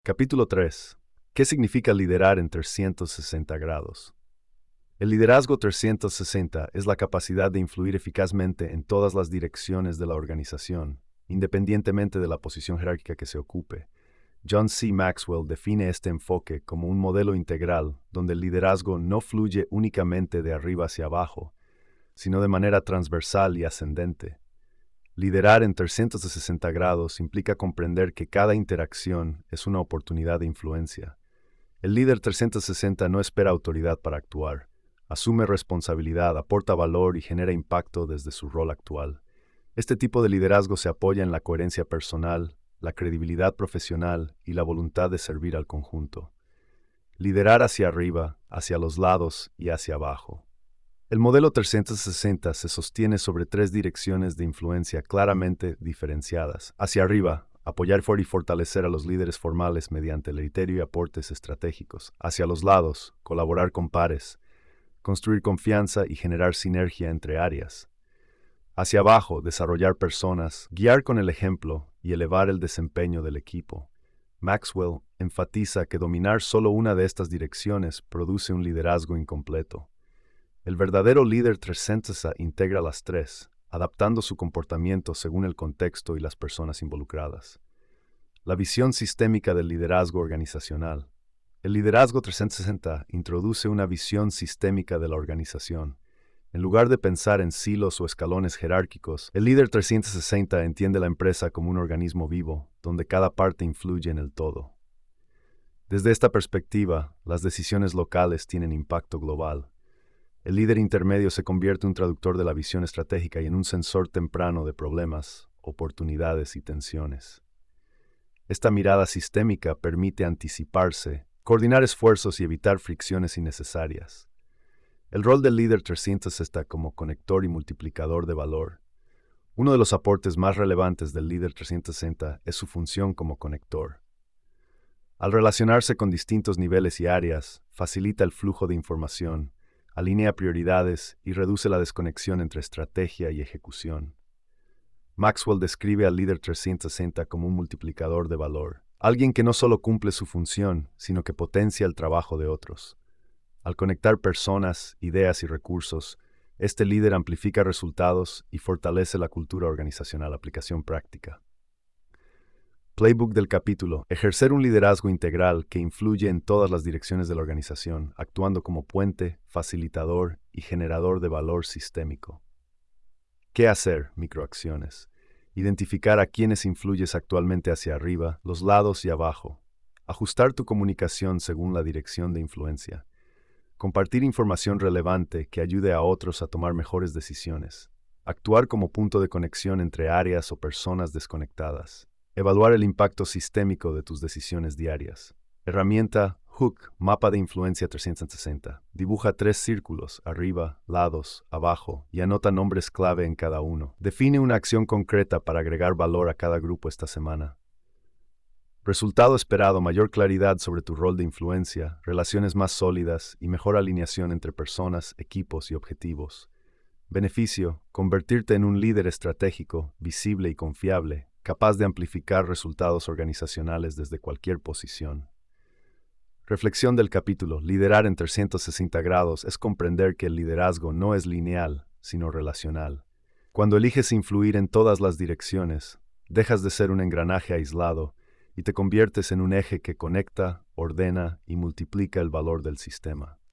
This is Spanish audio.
Capítulo 3. ¿Qué significa liderar en 360 grados? El liderazgo 360 es la capacidad de influir eficazmente en todas las direcciones de la organización, independientemente de la posición jerárquica que se ocupe. John C. Maxwell define este enfoque como un modelo integral donde el liderazgo no fluye únicamente de arriba hacia abajo, sino de manera transversal y ascendente. Liderar en 360 grados implica comprender que cada interacción es una oportunidad de influencia. El líder 360 no espera autoridad para actuar. Asume responsabilidad, aporta valor y genera impacto desde su rol actual. Este tipo de liderazgo se apoya en la coherencia personal, la credibilidad profesional y la voluntad de servir al conjunto. Liderar hacia arriba, hacia los lados y hacia abajo. El modelo 360 se sostiene sobre tres direcciones de influencia claramente diferenciadas. Hacia arriba, apoyar y fortalecer a los líderes formales mediante el criterio y aportes estratégicos. Hacia los lados, colaborar con pares, construir confianza y generar sinergia entre áreas. Hacia abajo, desarrollar personas, guiar con el ejemplo y elevar el desempeño del equipo. Maxwell enfatiza que dominar solo una de estas direcciones produce un liderazgo incompleto. El verdadero líder 360 integra las tres, adaptando su comportamiento según el contexto y las personas involucradas. La visión sistémica del liderazgo organizacional. El liderazgo 360 introduce una visión sistémica de la organización. En lugar de pensar en silos o escalones jerárquicos, el líder 360 entiende la empresa como un organismo vivo, donde cada parte influye en el todo. Desde esta perspectiva, las decisiones locales tienen impacto global. El líder intermedio se convierte en un traductor de la visión estratégica y en un sensor temprano de problemas, oportunidades y tensiones. Esta mirada sistémica permite anticiparse, coordinar esfuerzos y evitar fricciones innecesarias. El rol del líder 300 está como conector y multiplicador de valor. Uno de los aportes más relevantes del líder 360 es su función como conector. Al relacionarse con distintos niveles y áreas, facilita el flujo de información, alinea prioridades y reduce la desconexión entre estrategia y ejecución. Maxwell describe al líder 360 como un multiplicador de valor, alguien que no solo cumple su función, sino que potencia el trabajo de otros. Al conectar personas, ideas y recursos, este líder amplifica resultados y fortalece la cultura organizacional. Aplicación práctica. Playbook del capítulo. Ejercer un liderazgo integral que influye en todas las direcciones de la organización, actuando como puente, facilitador y generador de valor sistémico. ¿Qué hacer? Microacciones. Identificar a quienes influyes actualmente hacia arriba, los lados y abajo. Ajustar tu comunicación según la dirección de influencia. Compartir información relevante que ayude a otros a tomar mejores decisiones. Actuar como punto de conexión entre áreas o personas desconectadas. Evaluar el impacto sistémico de tus decisiones diarias. Herramienta Hook, mapa de influencia 360. Dibuja 3 círculos, arriba, lados, abajo, y anota nombres clave en cada uno. Define una acción concreta para agregar valor a cada grupo esta semana. Resultado esperado: mayor claridad sobre tu rol de influencia, relaciones más sólidas y mejor alineación entre personas, equipos y objetivos. Beneficio: convertirte en un líder estratégico, visible y confiable, capaz de amplificar resultados organizacionales desde cualquier posición. Reflexión del capítulo. Liderar en 360 grados es comprender que el liderazgo no es lineal, sino relacional. Cuando eliges influir en todas las direcciones, dejas de ser un engranaje aislado y te conviertes en un eje que conecta, ordena y multiplica el valor del sistema.